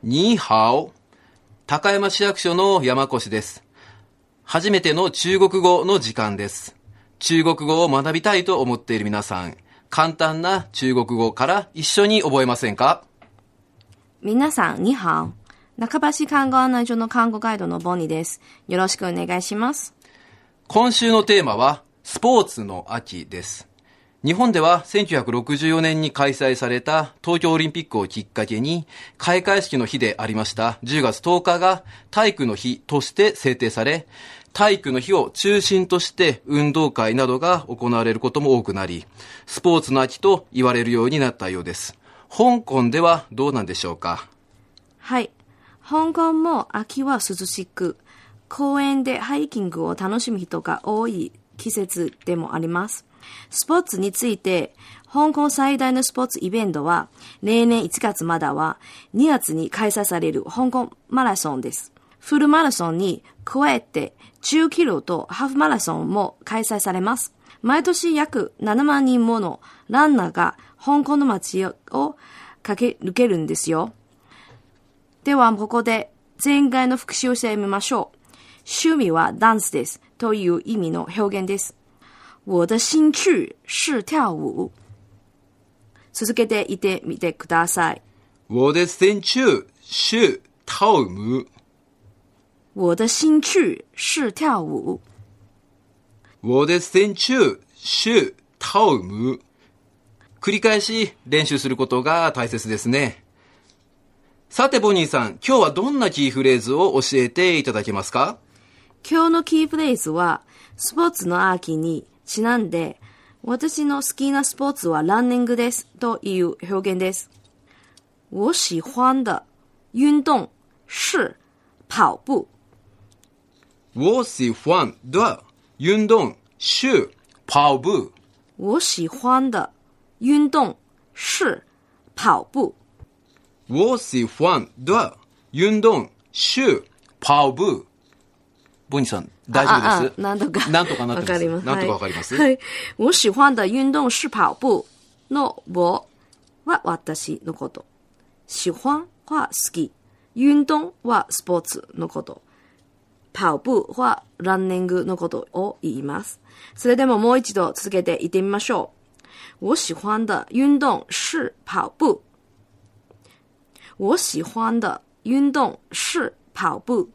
ニーハオ。高山市役所の山越です。初めての中国語の時間です。中国語を学びたいと思っている皆さん、簡単な中国語から一緒に覚えませんか？ 皆さん、ニーハオ。中橋看護案内所の看護ガイドのボニーです。よろしくお願いします。 今週のテーマは、スポーツの秋です。日本では1964年に開催された東京オリンピックをきっかけに開会式の日でありました10月10日が体育の日として制定され、体育の日を中心として運動会などが行われることも多くなり、スポーツの秋と言われるようになったようです。香港ではどうなんでしょうか？ はい。香港も秋は涼しく、公園でハイキングを楽しむ人が多い季節でもあります。スポーツについて、香港最大のスポーツイベントは、例年1月までは2月に開催される香港マラソンです。フルマラソンに加えて10キロとハーフマラソンも開催されます。毎年約7万人ものランナーが香港の街を駆け抜けるんですよ。ではここで前回の復習をしてみましょう。趣味はダンスですという意味の表現です。我的興趣是跳舞。続けて言ってみてください。 我的興趣是跳舞。 我的興趣是跳舞。 我的興趣是跳舞。繰り返し練習することが大切ですね。さてボニーさん、今日はどんなキーフレーズを教えていただけますか？ 今日のキーフレーズは、スポーツの秋にちなんで、私の好きなスポーツはランニングですという表現です。我喜欢的運動是跑步。 我喜欢的運動是跑步。 我喜欢的運動是跑步。 我喜欢的運動是跑步。ボニーさん、大丈夫です。 なんとかなってます。 わかります。 なんとかわかります。 はい。我喜欢的運動是跑步の我は私のこと。喜欢は好き。運動はスポーツのこと。跑步はランニングのことを言います。それでももう一度続けて言ってみましょう。我喜欢的運動是跑步。我喜欢的運動是跑步。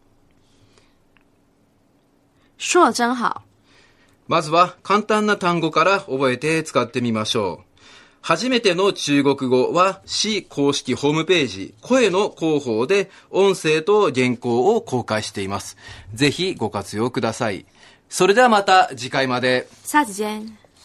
说得真好。 まずは簡単な単語から覚えて使ってみましょう。初めての中国語は市公式ホームページ声の広報で音声と原稿を公開しています。ぜひご活用ください。それではまた次回まで。 下次见。